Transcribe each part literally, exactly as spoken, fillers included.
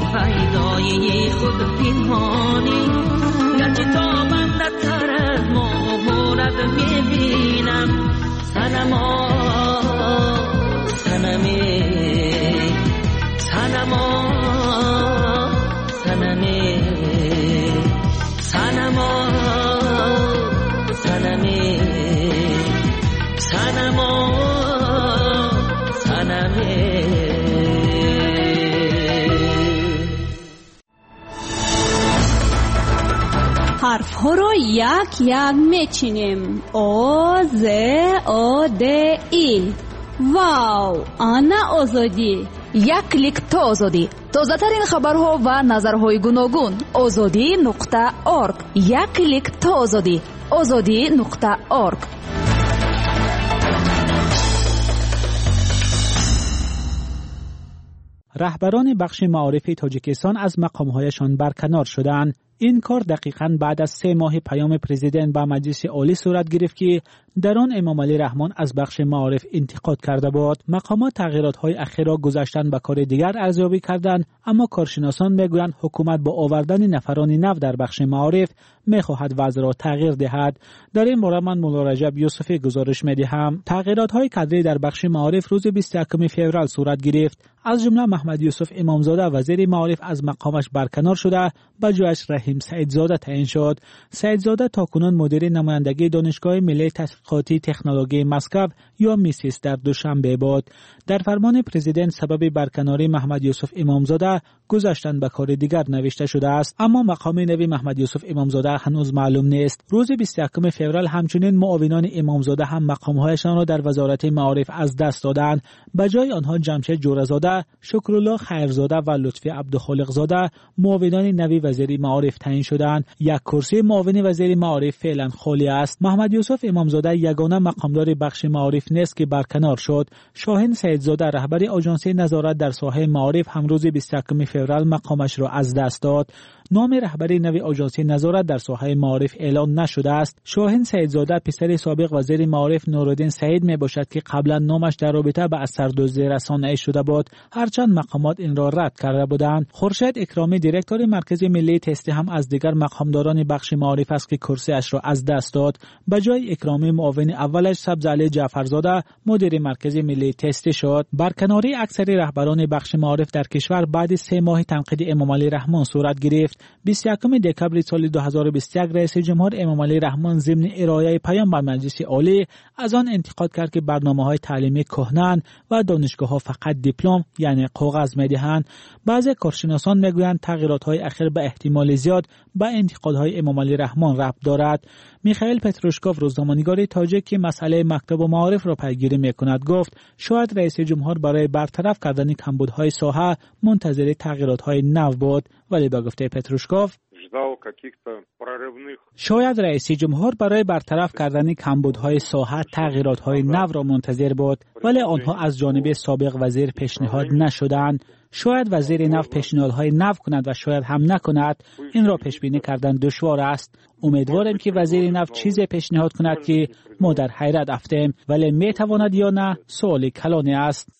پیدایی خود پنهانی، گرچه تا من در طرف مهورت میبینم. صنما صنمی صنما صنمی صنما صنمی صنما صنمی. حرف ها رو یک یک میچینیم. او ز او د ای. واو، آنا آزادی. یک کلیک تا آزادی. تازه ترین خبرها و نظرهای گوناگون. آزادی نقطه اورگ. یک کلیک تا آزادی. آزادی نقطه اورگ. رهبران بخش معارف تاجیکستان از مقامهایشان برکنار شدند. این کار دقیقاً بعد از سه ماه پیام پرزیدنت به مجلس عالی صورت گرفت که در آن امام علی رحمان از بخش معارف انتقاد کرده بود. مقامات تغییرات‌های اخیر را گذاشتن به کار دیگر ارزیابی کردند، اما کارشناسان میگویند حکومت با آوردن نفران نو در بخش معارف میخواهد وضع را تغییر دهد. در این باره من مولا رجب یوسفی گزارش میدهم. تغییرات‌های کادری در بخش معارف روز بیست و یکم فوریه صورت گرفت. از جمله محمد یوسف امامزاده وزیر معارف از مقامش برکنار شده، به جایش رحیم سعیدزاده تعیین شد. سعیدزاده تاکنون مدیر نمایندگی دانشگاه ملی تحقیقاتی تکنولوژی مسکو یا میسیس در دوشنبه بود. در فرمان پرزیدنت سبب برکناری محمد یوسف امامزاده گذاشتن به کار دیگر نوشته شده است، اما مقام نوی محمد یوسف امامزاده هنوز معلوم نیست. روز بیست و یکم فوریه همچنین معاونان امامزاده هم مقامهایشان را در وزارت معارف از دست دادند. به جای آنها جمشید جورزاده، شکرالله خیرزاده و لطفی عبدالخالقزاده معاونان نوی وزیر معارف تعیین شدند. یک کرسی معاون وزیر معارف فعلا خالی است. محمد یوسف امامزاده یگانه مقامدار بخش معارف نیست که برکنار شد. شاهین سعیدزاده رهبر آژانسی نظارت در ساحه معارف هم روز بیست و یکم فوریه مقامش را از دست داد. نام رهبری نوی آژانسی نظارت در ساحه معارف اعلان نشده است. شاهین سعیدزاده پسر سابق وزیر معارف نورالدین سعید می باشد که قبلا نامش در رابطه با اثردوزی رسانه‌ای شده بود، هرچند مقامات این را رد کرده بودند. خورشید اکرامی دیرکتور مرکز ملی تستی هم از دیگر مقامداران بخش معارف است که کرسیش را از دست داد. به جای اکرامی معاون اولش سبزعلی جعفرزاده مدیر مرکز ملی تستی شد. برکناری اکثر رهبران بخش معارف در کشور بعد سه ماه تنقید امام علی رحمان صورت گرفت. بیست و یکم دکبر سال دو هزار و بیست و یک رئیس جمهور امام علی رحمان ضمن ارائه پیام به مجلس عالی از آن انتقاد کرد که برنامه‌های تعلیمی کهنه‌اند و دانشگاه‌ها فقط دیپلم یعنی کاغذ می‌دهند. بعضی کارشناسان می‌گویند تغییرات‌های اخیر به احتمال زیاد به انتقادهای امام علی رحمان ربط دارد. میخائیل پتروشکوف، روزنامه‌نگار تاجیک که مسئله مکتب و معارف را پیگیری می‌کند، گفت شاید رئیس جمهور برای برطرف کردن کمبودهای ساحه منتظر تغییرات‌های نو بود، ولی به گفته پتروشکوف شاید رئیس جمهور برای برطرف کردن کمبودهای ساحه تغییرات‌های نو را منتظر بود، ولی آنها از جانب سابق وزیر پیشنهاد نشدند. شاید وزیر نو پیشنهادهای نو کند و شاید هم نکند. این را پیش بینی کردن دشوار است. امیدوارم که وزیر نو چیزی پیشنهاد کند که ما در حیرت افتیم، ولی میتواند یا نه سوال کلانی است.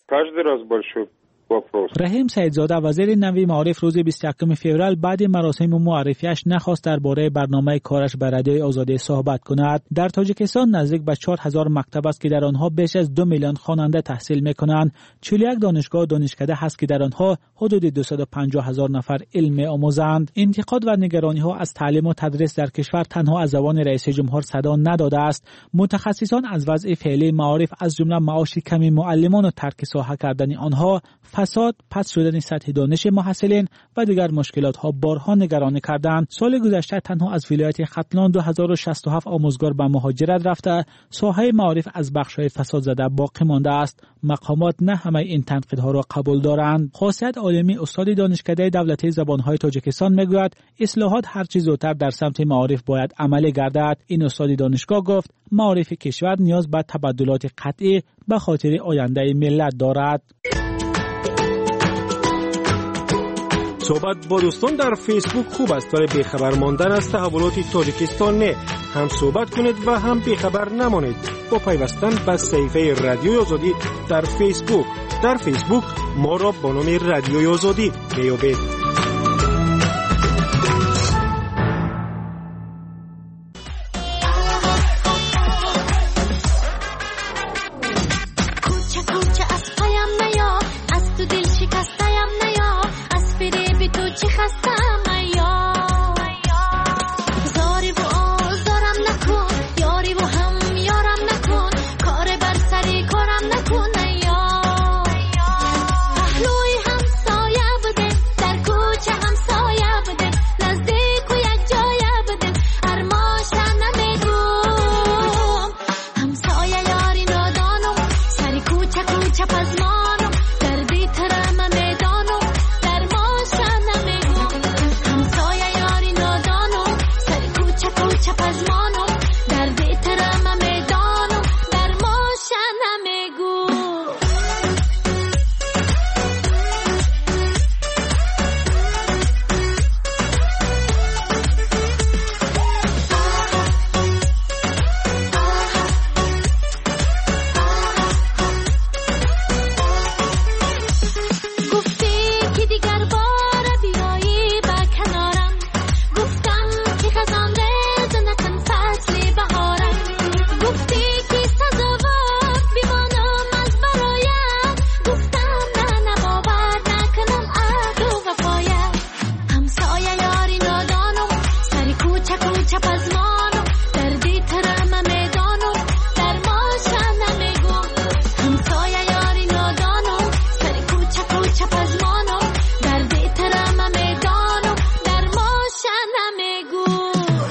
رحیم سعیدزاده وزیر نوی معارف روز بیست و یکم فوریه بعد مراسم معرفیش نخواست درباره برنامه کارش به رادیوی آزادی صحبت کند. در تاجیکستان نزدیک به چهار هزار مکتب است که در آنها بیش از دو میلیون خواننده تحصیل میکنند. چهل و یک دانشگاه و دانشکده هست که در آنها حدود دویست و پنجاه هزار نفر علم آموزند. انتقاد و نگرانی ها از تعلیم و تدریس در کشور تنها از زبان رئیس جمهور صدا نداده است. متخصصان از وضع فعلی معارف از جمله معاش کمی معلمان و ترک ساحه کردن آنها، فساد، پس شدن سطح دانش محصلین و دیگر مشکلات ها بارها نگرانی کردند. سال گذشته تنها از ولایت ختلان دو هزار و شصت و هفت آموزگار به مهاجرت رفته. ساحه معارف از بخش‌های فساد زده باقی مانده است. مقامات نه همه این تنقیدها را قبول دارند. خاصیت عالمی استاد دانشکده دولتی زبان‌های تاجیکستان میگوید اصلاحات هر چه زودتر در سمت معارف باید عملی گردد. این استاد دانشگاه گفت معارف کشور نیاز به تبدلات قطعی به خاطر آینده ملت دارد. صحبت با دوستان در فیسبوک خوب است، ولی بیخبر ماندن از تحولات تاجیکستان نه. هم صحبت کنید و هم بیخبر نمانید با پیوستن به صفحه رادیوی آزادی در فیسبوک. در فیسبوک ما را با نام رادیوی آزادی میابید. نیا از تو دل شکستم نیا از فریب تو چه خستم نیا زاری و آزارم نکن یاری و هم یارم نکن کار بر سری کارم نکن نیا پهلوی هم سایه بده در کوچه هم سایه بده نزدیک و یک جایه بده ارماشا نمیگم هم سایه یاری نادانم سری کوچه کوچه پزمانم دردی ترم میدانم در ماشا نمیگم هم سایه یاری نادانم سری کوچه کوچه پزمانم دردی ترم میدانم در ماشا نمیگم گفتی که دیگر بار بیایی با کنارم گفتم که خزان ریز نکن فصلی بهارم گفتی که سزاوار بیمانم از برایم گفتم نه نه باور نکنم عهد و وفایم همسایه یاری نادانم سری کوچه کوچه پزمانم دردی ترم میدانم در ماشا نمیگم همسایه یاری نادانم سری کوچه کوچه پزمانم دردی ترم میدانم در ماشا نمیگم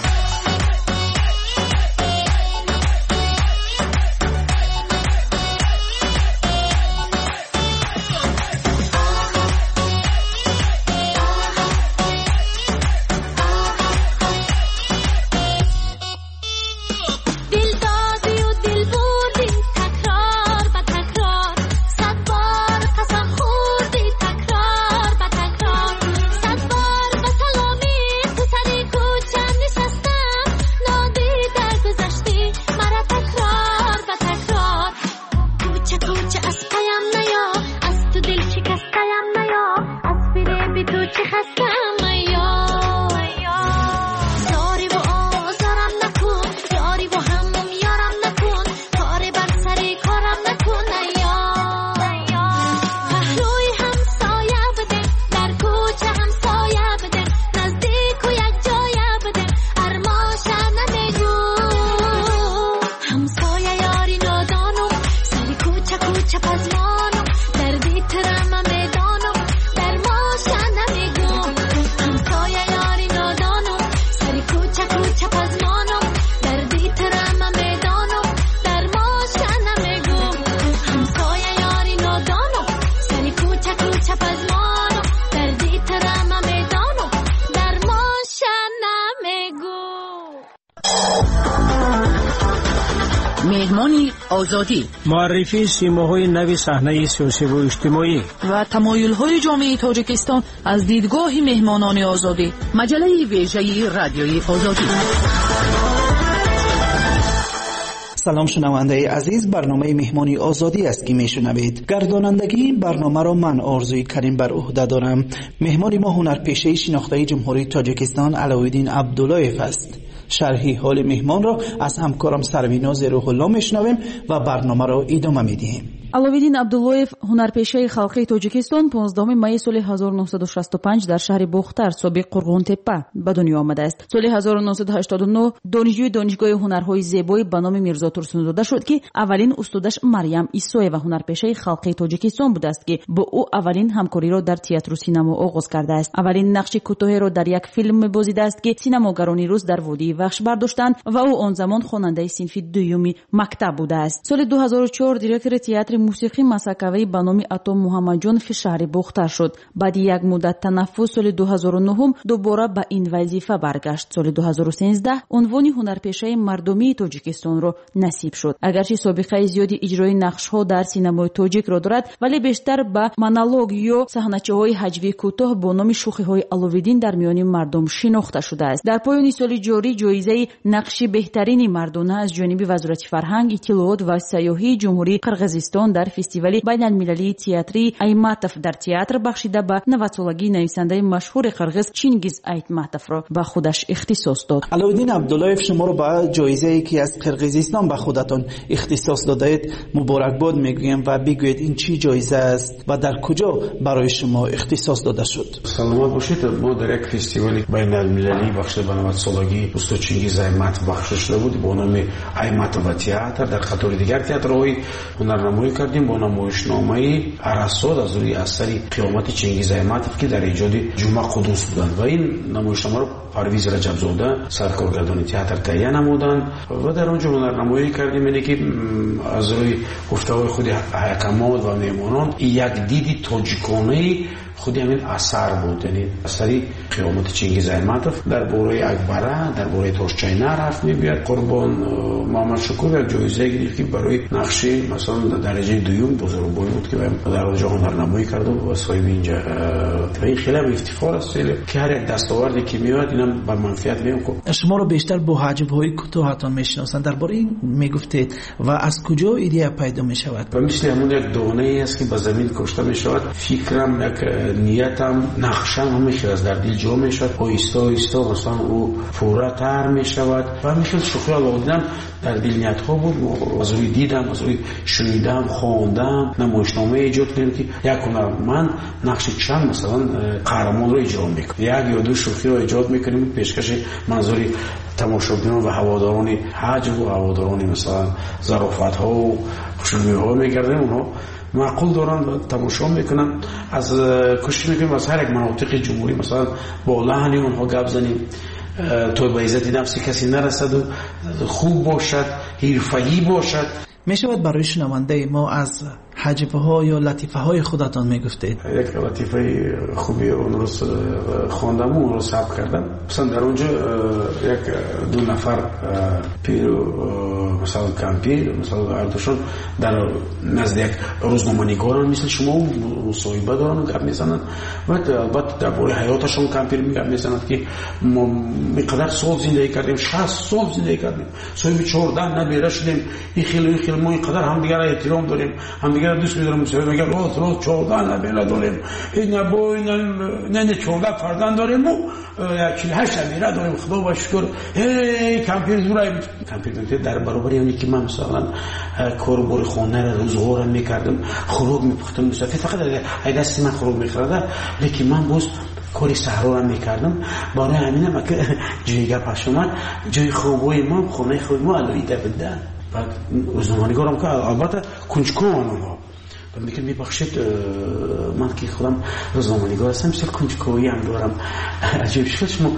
دل دادی و دل بردی تکرار به تکرار صد بار قسم خوردی تکرار به تکرار صد بار به سلامی تو سری کوچه نشستم نادیده گذشتی مرا تکرار به تکرار کوچه کوچه از پیم نیا از تو دل شکستم نیا از فریب تو چه خستم نیا زاری و آزارم نکن یاری و هم یارم نکن کار بر سری کارم نکن نیا پهلوی هم سایه بده در کوچه هم سایه بده نزدیک و یک جایه بده ارماشا نمیگم همسایه یاری نادانم سری کوچه کوچه پزمانم دردی ترم میدانم در ماشا نمیگم همسایه یاری نادانم سری کوچه کوچه پزمانم دردی ترم میدانم در ماشا نمیگم همسایه یاری نادانم سری کوچه کوچه پزمانم دردی ترم میدانم در ماشا نمیگم مهمانی آزادی معرفی سیماهای نوی صحنه سیاسی و اجتماعی و تمایل‌های جامعه تاجیکستان از دیدگاه مهمانان آزادی. مجله ویژه رادیوی آزادی. سلام شنونده عزیز، برنامه مهمانی آزادی است که میشنوید. گردانندگی این برنامه را من آرزوی کریم بر عهده دارم. مهمان ما هنرپیشه شناخته جمهوری تاجیکستان علاوالدین عبداللهیف است. شرحی حال مهمان را از همکارم سرویناز روح الله میشنویم و برنامه را ادامه میدیم. аловиддин абдуллоев ҳунарпешаи халқии тоҷикистон понздаҳуми майи соли ҳазору нуҳсаду шасту панҷ дар шаҳри бохтар собиқ қурғунтеппа ба дунё омадааст. соли ҳазору нуҳсаду ҳаштоду нӯҳ донишҷӯи донишгоҳи ҳунарҳои зебоӣ ба номи мирзо турсунзода шуд ки аввалин устодаш марьям исоева ҳунарпешаи халқии тоҷикистон будааст ки бо ӯ аввалин ҳамкориро дар театру синамо оғоз кардааст. аввалин нақши кӯтоҳеро дар як филм мебозидааст ки синамогарони рус дар водии вахш бардоштанд ва ӯ он замон хонандаи синфи дуюми мактаб будааст. соли ду ҳазору чор директори театри мусиқӣ масакавӣ ба номи Атом Муҳаммаҷонов шаҳри Бохтар шуд. баъди як муддат танаффус соли ду ҳазору нӯҳ дубора ба ин вазифа баргашт. соли ду ҳазору сенздаҳ унвони ҳунарпешаи мардумии Тоҷикистонро насиб шуд. агарчи собиқаи зиёди иҷрои нақшҳо дар синамои тоҷикро дорад, вале бештар ба монолог ё саҳначаҳои ҳаҷвии кӯтоҳ бо номи шӯхиҳои Аловиддин дар миёни мардум шинохта шудааст. дар поёни соли ҷорӣ ҷоизаи нақши беҳтарини мардона аз ҷониби Вазорати фарҳанг, иттилоот ва сайёҳии ҷумҳурии Қирғизистон توجکستان در فستیوال بین المللی تئاتری ایماتف در تئاتر بخشیده به نوسالگی نویسنده مشهور قرغیز چینگیز ایتماتف را به خودش اختصاص داد. علاءالدین عبداللهیف شما رو به جایزه ای که از قرقیزستان به خودتان اختصاص دادید مبارکباد میگویم و بگویید این چی جایزه است و در کجا برای شما اختصاص داده شد؟ سلامت باشید. ما در یک فستیوال بین المللی بخشیده به نوسالگی استاد چینگیز ایماتف بخشش شده بود با نام ایماتف و تئاتر. در قطار دیگر تئاترهای هنرنمایی کردیم با نمایشنامه ارسطو از روی اثر قیامت چینگیز ایماتف که در ایجاد جمعه قدوس بودند و این نمایشنامه رو پرویز رجبزاده سرکارگردان تئاتر تهیه نمودند و در آنجا هنرنمایی کردیم. اینه که از روی گفته‌های خود حکمات و میمونان یک دیدی تاجیکانه خودی همین اثر بود، یعنی اثری قیامت چینگیز ایماتف در باره اکبره در باره تاشچینه حرف می‌برد. قربان محمد شکور یک جایزه گرفت که برای نقشی مثلا درجه دوم بزرگواری بود که در اونجا هنرنمایی کرد و صاحب اینجا و این خیلی افتخار است که هر یک دستاوردی که میاد اینم به منفعت میاد. شما رو بیشتر با حجب‌های کوتاهتان میشناسند، درباره این میگفتید و از کجا ایده پیدا میشود؟ و مثل همون یک دانه است که به زمین کشته میشود. فکرم یک نیتم نقشم همیشه از در دل جا میشود، آیسته آیسته مثلا او پورتر میشود و همیشه شوخی علاقه در دل نیت ها بود. از روی دیدم، از روی شنیدم، خواندم، نمایشنامه ایجاد کردم که یک هنرمند نقش چند مثلا قهرمان رو اجرا میکنه، یک یا دو شوخی رو ایجاد میکنیم پیشکش منظوری تماشاگران و هواداران حجب و هواداران مثلا ظرافت ها و خوشبینی ها میگردیم، اونها معقول دارن و تماشا میکنن. از کوشش میکنیم از هر یک مناطق جمهوری مثلا با لحن اونها گپ زنیم تو به عزت نفس کسی نرسد و خوب باشد، حرفه‌ای باشد. میشود برای شنونده ما از حجبه ها یا لطیفه های خودتان میگفتید؟ یک لطیفه خوبی اون روز خواندم و اون روز ثبت کردم. مثلا در اونجا یک دو نفر پیر مثلا کمپیر مثلا اردوشان در نزد یک روزنامه‌نگاران مثل شما مصاحبه دارن و گپ میزنن و البته درباره حیاتشون کمپیر میگه میزنن که ما میقدر سال زندگی کردیم، شصت سال زندگی کردیم، صاحب چهارده نبیره شدیم، این خیلی خیلی ما اینقدر همدیگه را احترام داریم، همدیگه را دوست می‌داریم. مثلا میگه روز روز چهارده نبیره داریم، این نبو نه نه چهارده فرزند داریم و چهل و هشت نبیره داریم. خدا با شکر. هی کمپیر زورای کمپیر در برابر اونی که من مثلا کار بر خانه را روزگار میکردم، خوراک میپختم، مثلا فقط ای دست من خوراک میخورد، لیکن من باز کاری صحرا را میکردم. برای همینم که جای گپش اومد جای خوبای ما خانه خود ما علایده بدن. بعد روزنامه‌نگارم که البته کنجکاوم اونها میگه میبخشید من که خودم روزنامه‌نگار هستم مثل کنجکاوی هم دارم. عجیب شد شما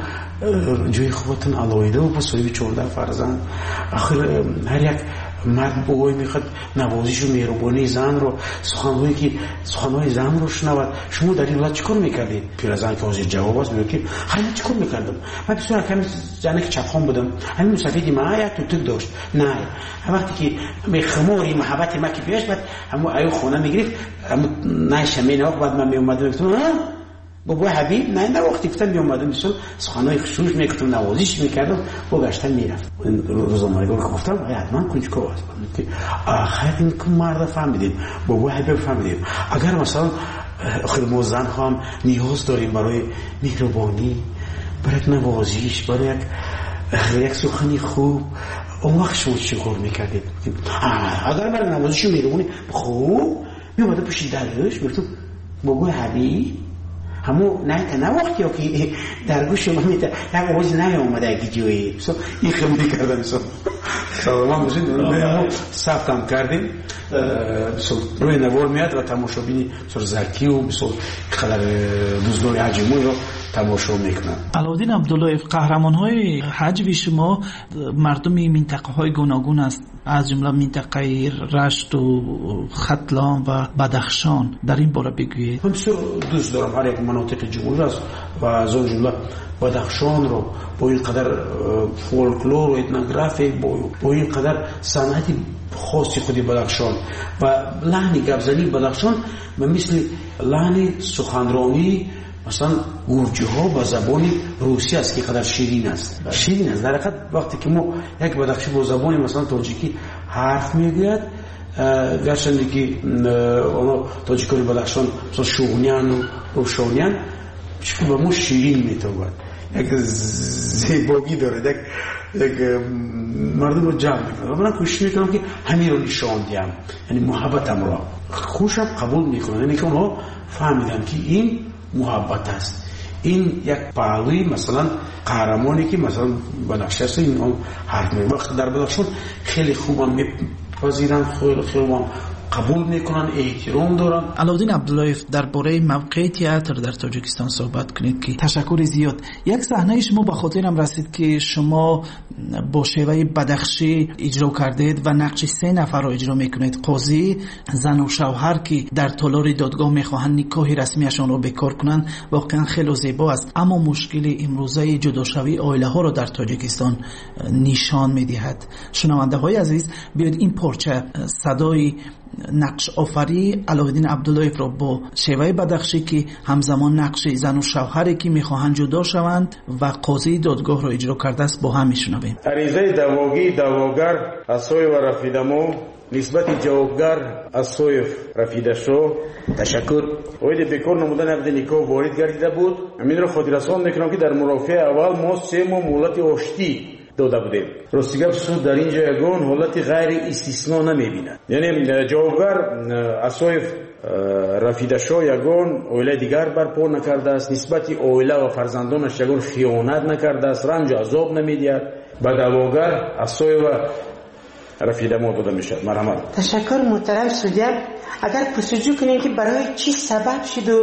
جای خوبتون علایده و با صاحب چهارده فرزند. آخر هر یک مرد بوی میخواد نوازش و مهربانی زن رو سخنهایی که سخنهای زن رو شنود. شما در این وقت چیکار میکردید؟ پیرزن که حاضر جواب است میگه که خیلی چیکار میکردم من بسیار کمی زنی که چپخان بودم، همین سفیدی ما یک تو تک داشت. نه وقتی که به خماری محبت ما که پیش بعد همو ایو خونه میگرفت همو نه شمینه بعد من میومدم گفتم ها بابا حبیب نه نه وقتی گفتم میومدم مثلا سخنای خصوص میکردم نوازش میکردم و گشتن میرفت. روزنامه‌نگار که گفتم حتما کنجکاو است که آخر این که مرد فهمیدیم بابا حبیب فهمیدیم. اگر مثلا آخر ما زن هم نیاز داریم برای مهربانی، برای نوازش، برای یک یک سخنی خوب، اون وقت شما چیکار میکردید؟ اگر برای نوازش مهربانی خوب میومدم پشت درش میگفتم بابا حبیب همو نه تا نه وقتی که در گوش شما میاد یک آواز نیامده اگه جویی مثلا این خیلی کردم مثلا سلام باشید ما ثبتم کردیم مثلا روی نوار میاد و تماشابینی مثلا زکی و مثلا خلال روزگار حجموی رو تماشا میکنن. علاءالدین عبداللهیف قهرمان‌های حجب شما مردم منطقه های گوناگون است، از جمله منطقه رشت و ختلان و بدخشان. در این باره بگویید. من بسیار دوست دارم هر یک مناطق جمهوری است و از اون جمله بدخشان رو با این قدر فولکلور و etnography با این قدر صنعت خاصی خودی بدخشان و لحن گپزنی بدخشان مثل لحن سخنرانی مثلا گرجی ها با زبان روسی است که قدر شیرین است. شیرین است در حقیقت. وقتی که ما یک بدخشی با زبان مثلا تاجیکی حرف میگوید گرچند که اونا تاجیکان بدخشان مثلا شونیان و روشونیان چون به مو شیرین میتوان یک زیبایی داره یک یک مردم رو جمع میکنه و من کوشش میکنم که همین رو نشان دیم، یعنی محبتم را خوشم قبول میکنن، یعنی که اونها فهمیدن که این محبت است. این یک پهلوی مثلا قهرمانی که مثلا بدخشان است، این حرف می وقت در بدخشان خیلی خوبم میپذیرن، خیلی خوبم قبول میکنن، احترام دارن. علاءالدین عبداللهیف درباره موقع تئاتر در تاجیکستان صحبت کنید که تشکر زیاد. یک صحنه شما به خاطرم رسید که شما با شیوه بدخشی اجرا کردید و نقش سه نفر را اجرا میکنید، قاضی، زن و شوهر که در تالار دادگاه میخواهند نکاح رسمیشان را بکار کنند. واقعا خیلی زیبا است، اما مشکل امروزه جداشوی عائله ها را در تاجیکستان نشان میدهد. شنونده های عزیز، بیاید این پارچه صدای نقش آفری علاءالدین عبداللهیف را با شیوه بدخشی که همزمان نقش زن و شوهری که میخواهند جدا شوند و قاضی دادگاه را اجرا کرده است با هم میشنویم. عریضه دعواگی دعواگر از سوی و رفیدمو نسبت جوابگر از سوی رفیده شو. تشکر. اوید بکار نمودن عقد نکاح وارد گردیده بود. امین را خاطررسان میکنم که در مرافعه اول ما سه ماه مهلت آشتی داده بودیم. راستی سود در اینجا یگان حالت غیر استثنا نمیبینه، یعنی جوابگر از سوی رفیده شو یگان عائله دیگر برپا نکرده است، نسبت عائله و فرزندانش یگان خیانت نکرده است، رنج و عذاب نمیدهد. به دعواگر از سوی و رفیده ما داده میشد. مرحمت. تشکر محترم سودیا. اگر پرسجو کنین که برای چی سبب شد و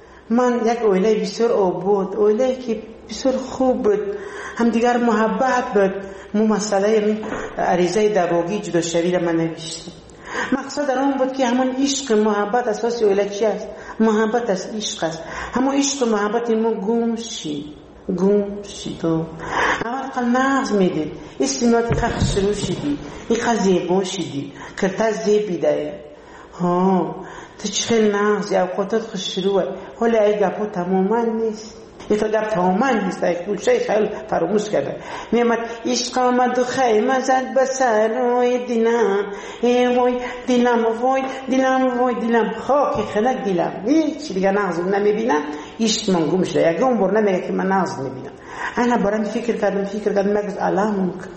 من یک عائله بسیار آباد، عائله که بسیار خوب بود، هم دیگر محبت بود، مو مسئله عریضه دعواگی جدا شوی را من نوشتم. مقصد در اون بود که همون عشق محبت اساس عائله چی است؟ محبت است، عشق است. همون عشق و محبت ما گم شید گم شید و اول قل نغز میدید استیمات خخ شروع شدی ایقا زیبا شدی کرتا زیبی داره ها تو چخیل نغز یا اوقاتات خوش شروع حالا ای گپا تماما نیست، یه تا گپ تماما نیست، یک بولشه خیلی فراموش کرده. میامد عشق آمد و خیمه زد به سرای دلم، ای وای دلم وای دلم وای دلم خاک خنک دلم. هیچ دیگه نغز نمیبینم، عشق من گم شده. یک اون بر نمیگه که من نغز میبینم. انا برام فکر کردم فکر کردم مگز علام کرد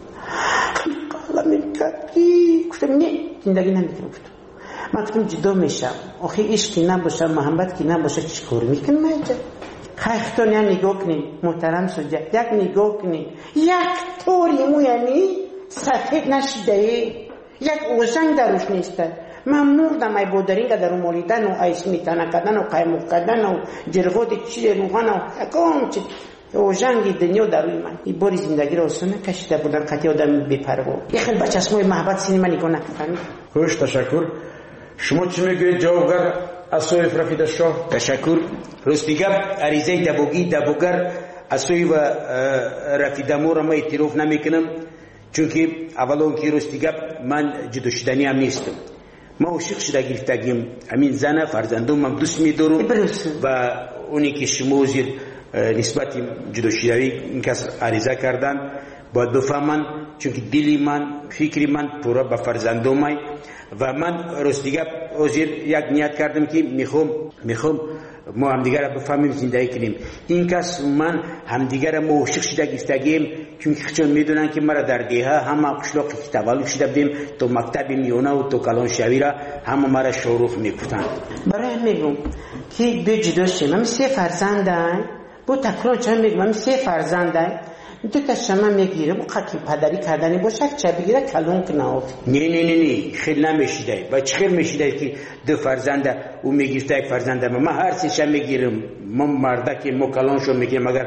علام کرد گفتم نه زندگی نمیکنم. من گفتم جدا میشم، آخه عشقی نباشه محبت که نباشه چیکار میکنم؟ اینجا خیختون یا نگاه کنید محترم سوجه، یک نگاه کنید یک طوری مو یعنی سفید نشده، یک اوزنگ دروش نیسته. من مردم ای بودرین که در اون مولیدن و ایس میتنه کردن و قیموک کردن و جرغات چی روغن و حکام چی اوزنگی دنیا در روی من. این باری زندگی را اصلا کشیده بودن قطعی آدم بیپروا. یه خیلی بچه اسمای محبت سینما نگاه نکنید. خوش تشکر. شما چی میگوید جوابگر از سوی رفیده شاه؟ تشکر. رستیگب عریضه دبوگی دبوگر از سوی و رفیده مو را ما اعتراف نمیکنم، چون که اولون که رستیگب من جدا شدنی هم نیستم. ما عاشق شده گرفتگیم، همین زن فرزندم هم دوست میدارم و اونی که شما زیر نسبت جدا شدنی این کس عریضه کردن باید بفهمن، چون که دلی من فکری من پورا به فرزندم و من رستیگب وزیر یک نیت کردم که میخوام میخوام ما همدیگر را بفهمیم زندگی کنیم. این کس من همدیگر ما عاشق شده گفتگیم، چون که چون میدونن که مرا در دیه همه قشلاقی که تولد شده بودیم تو مکتب میونه و تو کلان شوی را همه مرا شروع میکفتن. برای میگم که دو جدا شیم، من سه فرزندم با تکرار چند میگم من سه فرزندم، دو تا شما میگیره با خاکی پدری کردنی باشه چه بگیره کلون کنه. نه نه نه نه خیلی نمیشیده و چه خیلی میشیده که دو فرزنده او میگیفته یک فرزنده ما هر سیشه میگیرم، ما مرده که ما کلون شو میگیرم اگر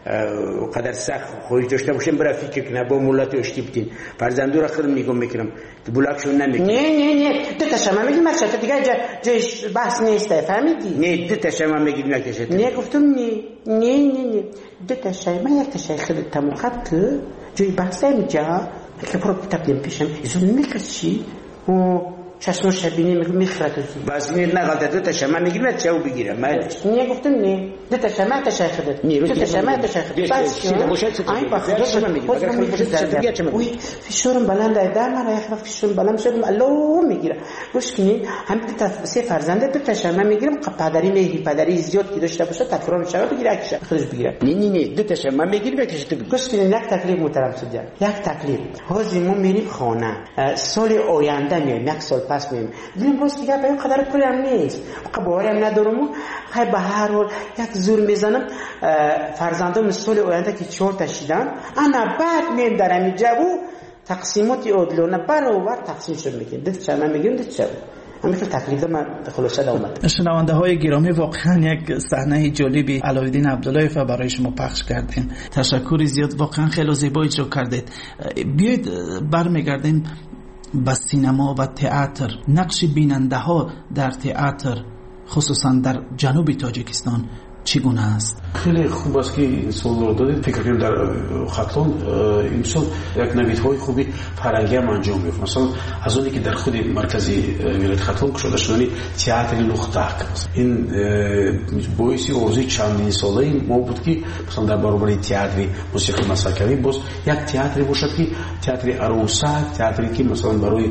قدر سخت خویش داشته باشیم برای فکر کنه با مولت اشتی بتین فرزندو را خیلی میگم میکنم تو بلکشون نمیگم. نه نه نه دو تا شما میگیم مثلا دیگه جایش بحث نیسته فهمیدی؟ نه دو تا شما میگیم یک تاشت نه گفتم نه نه نه نه دو تا شما یک تا شای خیلی تموخب که جای بحث اینجا که پرو تقدیم پیشم ایزون میکشی و چشم شبینی میخره تو بس می نقل دو تا شمع میگیرم چاو بگیرم من نه گفتم نه دو تا شمع تا شیخ داد دو تا شمع تا شیخ بس این با خدا شمع میگیرم وی فشارم بلند ده مرا یک وقت فشارم بلند شدم الله میگیره گوش کنین هم دو تا سه فرزند دو تا شمع میگیرم پدری میگی پدری زیاد که داشته باشه تکرار میشه بگیره اکش خودش بگیره نه نه نه دو تا شمع میگیرم بکش تو گوش کنین یک تکلیف محترم سودیا یک تکلیف حاضر ما میریم خانه سال آینده میایم یک سال پس میایم دیدیم باز دیگه به این قدر پول هم نیست قباری هم ندارم خیلی به هر حال یک زور میزنم فرزندم سال آینده که چهار تا شیدن انا بعد میم در همی جبو تقسیمات عادلانه برابر تقسیم شد میکنیم دید چه من میگیم دید چه همین که تقلیده من خلاصه اومد. شنونده های گرامی واقعا یک صحنه جالبی علاءالدین عبداللهیف برای شما پخش کردیم. تشکر زیاد، واقعا خیلی زیبا اجرا کردید. بیاید برمیگردیم به سینما و تئاتر. نقش بیننده ها در تئاتر خصوصا در جنوب تاجیکستان چگونه است؟ خیلی خوب است که این سوال رو دادید. فکر کنم در خطلان امسال یک نویدهای خوبی فرنگی هم انجام میفته. مثلا از اونی که در خود مرکزی ولایت خطلان شده شدنی تئاتر لختک این باعث ارزوی چندین ساله ما بود که مثلا در برابر تئاتر موسیقی مسکوی باز یک تئاتر باشد که تئاتر عروسک، تئاتری که مثلا برای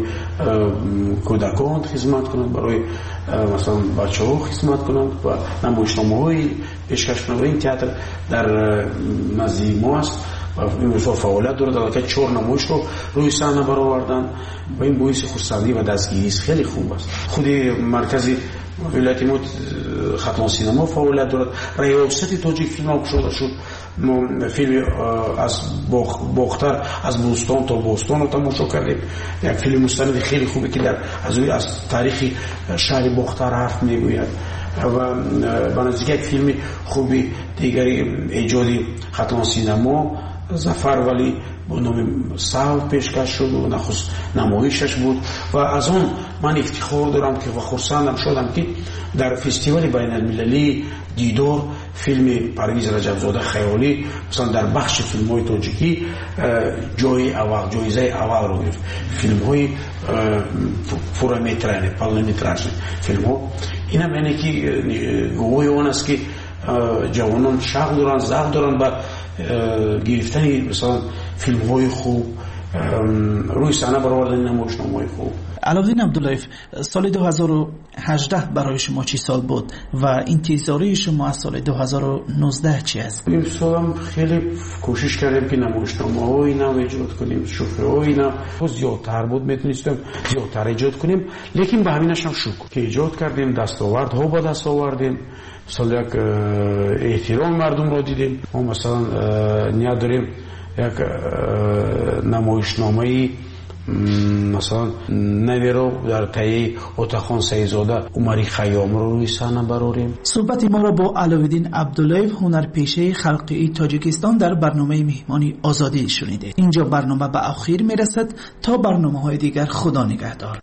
کودکان خدمت کنند، برای مثلا بچه‌ها خدمت کنند و نمایشنامه‌های پیشکش کنند. این تئاتر در نزدیک ما است و این روزها فعالیت دارد که چهار نمایش رو روی صحنه برآوردن و این باعث خرسندی و دستگیری است. خیلی خوب است. خود مرکزی ولایت ما خطلان سینما فعالیت دارد. ریاست تاجیک فیلم شده شد. فیلم از باختر از بوستان تا بوستان رو تماشا کردیم. یک فیلم مستند خیلی خوبه که در از از تاریخ شهر باختر حرف میگوید و به نزدیک یک فیلم خوبی دیگری ایجادی خطلان سینما ظفر ولی با نام سال پیشکش شد و نخست نمایشش بود و از اون من افتخار دارم که و خرسندم شدم که در فستیوال بین المللی دیدار فیلم پرویز رجبزاده خیالی مثلا در بخش فیلم های تاجیکی جای اول جایزه اول رو گرفت. فیلم های فورامترانه پارلمنتراژ فیلم ها این هم یعنی که گواه اون است که جوانان شوق دارن ذوق دارن با گرفتن مثلا فیلم های خوب روی صحنه برآوردن نمایشنامه‌های خوب. علاءالدین عبداللهیف، سال دو هزار و هجده برای شما چی سال بود و انتظاری شما از سال دو هزار و نوزده چی است؟ این سال هم خیلی کوشش کردیم که نمایشنامه‌های نو ایجاد کنیم، شوخی‌های نو زیادتر بود میتونستیم زیادتر ایجاد کنیم، لیکن به همینش هم شکر که ایجاد کردیم، دستاوردها با دست آوردیم. مثلا یک احترام مردم را دیدیم. ما مثلا نیا داریم یک نمایشنامه مثلا نوی رو در تایی اتخان سیزاده عمری خیام رو روی صحنه براریم. صحبت ما را با علاءالدین عبداللهیف هنرپیشه خلقی تاجیکستان در برنامه مهمانی آزادی شنیدید. اینجا برنامه به آخر میرسد. تا برنامه های دیگر خدا نگهدار.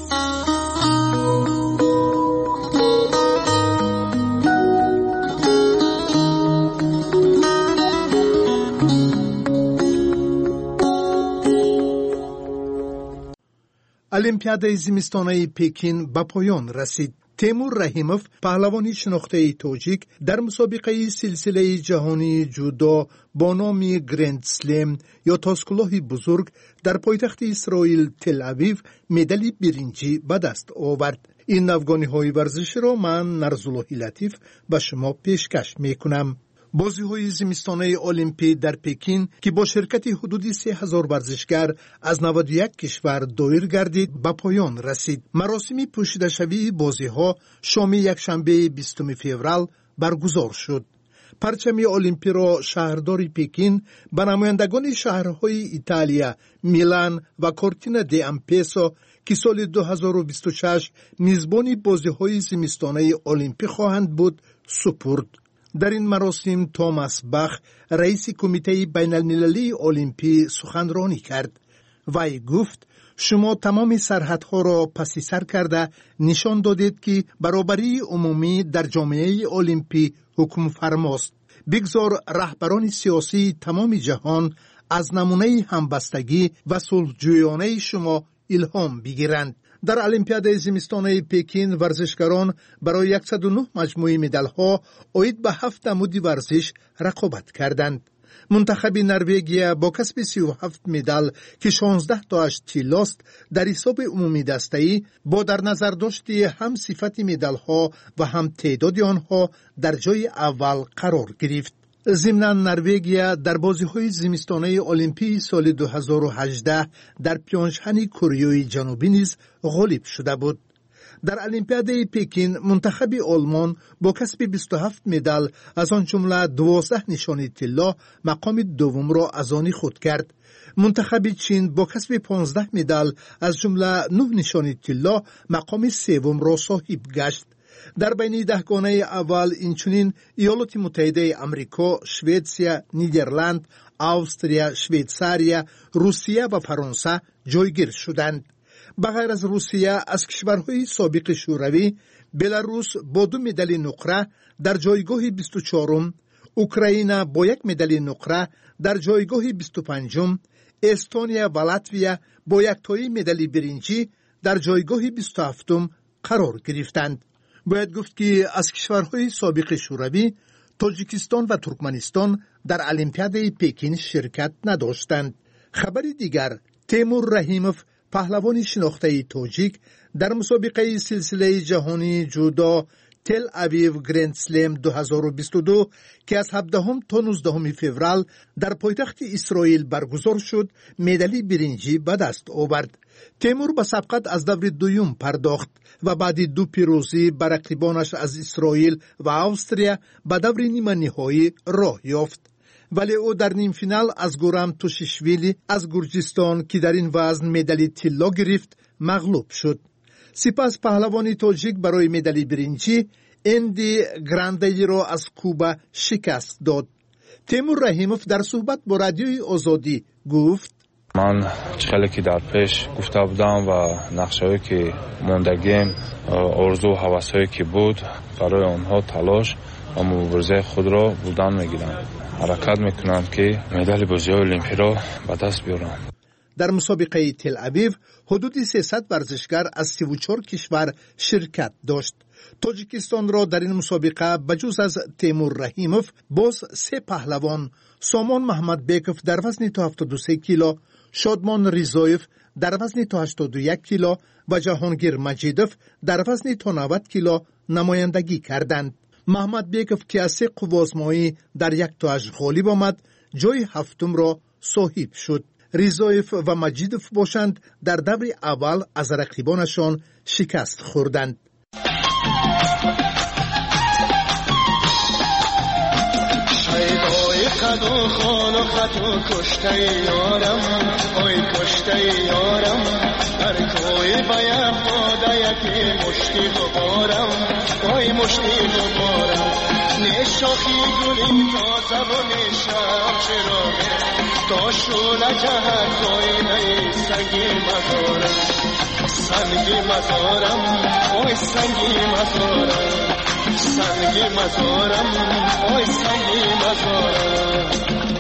المپیادای زمستانه پکین به پایان رسید. تیمور رحیموف پهلوانی شناخته تاجیک در مسابقه سلسله جهانی جودو با نام گرند سلم یا تاسکلاه بزرگ در پایتخت اسرائیل تل اویو مدال برنجی به دست آورد. این افغانی های ورزش را من نرزالله لطیف به شما پیشکش می کنم. بازی های زمستانه المپی در پکین که با شرکت حدود سه هزار ورزشگر از نود و یک کشور دایر گردید به پایان رسید. مراسم پوشیده شوی بازی ها شام یک شنبه بیستم فوریه برگزار شد. پرچم المپی را شهردار پکین به نمایندگان شهرهای ایتالیا، میلان و کورتینا دی امپیسو که سال دو هزار و بیست و شش میزبان بازی های زمستانه المپی خواهند بود سپرد. در این مراسم توماس باخ رئیس کمیته بین المللی المپی سخنرانی کرد. وی گفت شما تمام سرحدها را پس سر کرده نشان دادید که برابری عمومی در جامعه المپی حکم فرماست. بگذار رهبران سیاسی تمام جهان از نمونه همبستگی و صلح‌جویانه شما الهام بگیرند. در المپیاد زمستانه پکین ورزشکاران برای صد و نه مجموعه مدال‌ها اید به هفت نمود ورزش رقابت کردند. منتخب نروژیا با کسب سی و هفت مدال که شانزده تاش طلاست در حساب عمومی دسته‌ای با در نظر داشتی هم صفت مدال‌ها و هم تعداد آنها در جای اول قرار گرفت. ضمناً نروژیا در بازی‌های زمستانه المپی سال دو هزار و هجده در پیونگچهان کره جنوبی نیز غالب شده بود. در المپیاد پکین منتخب آلمان با کسب بیست و هفت مدال از آن جمله دوازده نشانی طلا مقام دوم را از آن خود کرد. منتخب چین با کسب پانزده مدال از جمله نه نشانی طلا مقام سوم را صاحب گشت. در بین دهگانه اول اینچنین ایالات متحده آمریکا، شوئدیا، نیدرلند، استرالیا، شویتزاریا، روسیه و فرانسه جایگیر شدند. بغیر از روسیه از کشورهای سابق شوروی، بلاروس با دو مدال نقره در جایگاه بیست و چهارم، اوکراین با یک مدال نقره در جایگاه بیست و پنجم، استونیا و لاتویا با یک تایی مدال برنجی در جایگاه بیست و هفتم قرار گرفتند. باید گفت که از کشورهای سابق شوروی، تاجیکستان و ترکمنستان در المپیاد پکین شرکت نداشتند. خبر دیگر، تیمور رحیموف پهلوان شناخته تاجیک در مسابقه سلسله جهانی جودو تل اویو گرند سلم دو هزار و بیست و دو که از هفدهم تا نوزدهم فوریه در پایتخت اسرائیل برگزار شد، مدال برنجی به دست آورد. تیمور به سبقت از دور دوم پرداخت و بعد دو پیروزی بر رقیبانش از اسرائیل و استرالیا به دور نیمه نهایی راه یافت. ولی او در نیم فینال از گورام توشیشویلی از گرجستان که در این وزن مدال طلا گرفت مغلوب شد. سپس پهلوان تاجیک برای مدال برنجی اندی گراندی را از کوبا شکست داد. تیمور رحیموف در صحبت با رادیوی آزادی گفت: من خیلی که در پیش گفته بودم و نقشه‌ای که موندگیم، آرزو و هوس‌هایی که بود برای آنها تلاش و مبارزه خود را بودن میگیرم. حرکت میکنم که مدال بازی‌های المپی را به دست بیارم. در مسابقه تل اویو حدود سیصد ورزشکار از سی و چهار کشور شرکت داشت. تاجیکستان را در این مسابقه بجز از تیمور رحیموف باز سه پهلوان، سامان محمد بیکوف در وزن تا هفتاد و سه کیلو، شادمان ریزایف در وزن تا هشتاد و یک کیلو و جهانگیر مجیدوف در وزن تا نود کیلو نمایندگی کردند. محمد بیکوف که از سه قوازمایی در یک تاج غالب آمد، جای هفتم را صاحب شد. ریزایف و مجیدوف باشند در دور اول از رقیبانشان شکست خوردند. خد و خان و خط و کشته یارم، آی کشته یارم، در کوی باید باده یکی مشتی ببارم، آی مشتی ببارم. نشاخی گلی تازه و نشم چراغه، تا شونه جهت آینه سنگی مزارم، سنگی مزارم، آی سنگی مزارم، سنگی مزارم، آی سنگی مزارم.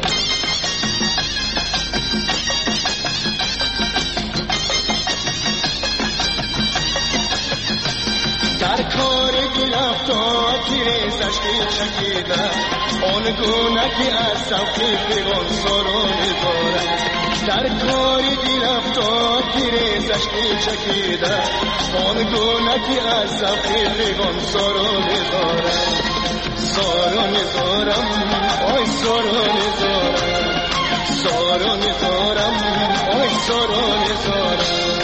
در کار گرفتار تیره زشتی چکیده، آن گونه که از سوقی پیغان سارانی دارد. در کار گرفتار تیره زشتی چکیده، آن گونه که از سوقی پیغان سارانی دارد. سارانی دارم، آی سارانی دارم، سارانی دارم، آی سارانی دارم.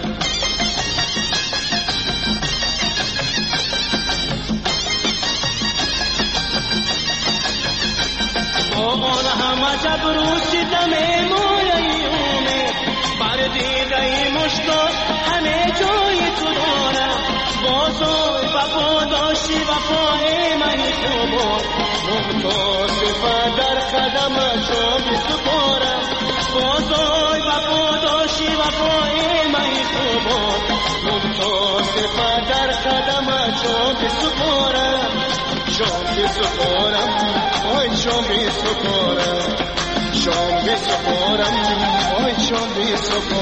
آن همه شب روز دیدم مویاییومه، بر دیده مشتاق همه جای تو دارم. بازای وفا داشتی وفای من خوبا، محتاج در قدم شو بسپارم. بازای وفا داشتی وفای من خوبا، محتاج در قدم شو بسپارم. شام بسپارم، آی شام بسپارم، شام بسپارم، آی شام بسپارم.